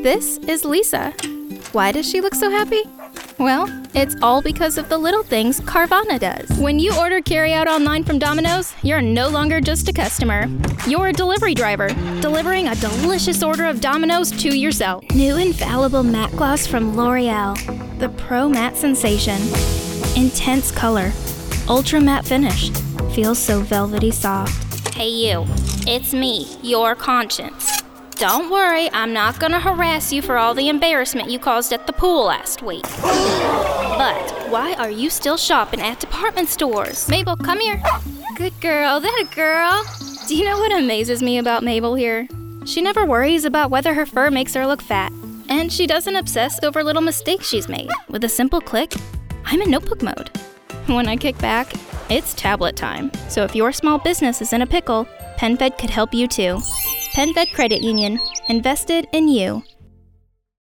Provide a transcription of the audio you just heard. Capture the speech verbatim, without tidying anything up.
This is Lisa. Why does she look so happy? Well, it's all because of the little things Carvana does. When you order carryout online from Domino's, you're no longer just a customer. You're a delivery driver, delivering a delicious order of Domino's to yourself. New Infallible Matte Gloss from L'Oreal. The Pro Matte Sensation. Intense color. Ultra matte finish. Feels so velvety soft. Hey you, it's me, your conscience. Don't worry, I'm not gonna harass you for all the embarrassment you caused at the pool last week. But why are you still shopping at department stores? Mabel, come here. Good girl, that a girl. Do you know what amazes me about Mabel here? She never worries about whether her fur makes her look fat. And she doesn't obsess over little mistakes she's made. With a simple click, I'm in notebook mode. When I kick back, it's tablet time. So if your small business is in a pickle, PenFed could help you too. PenFed Credit Union, invested in you.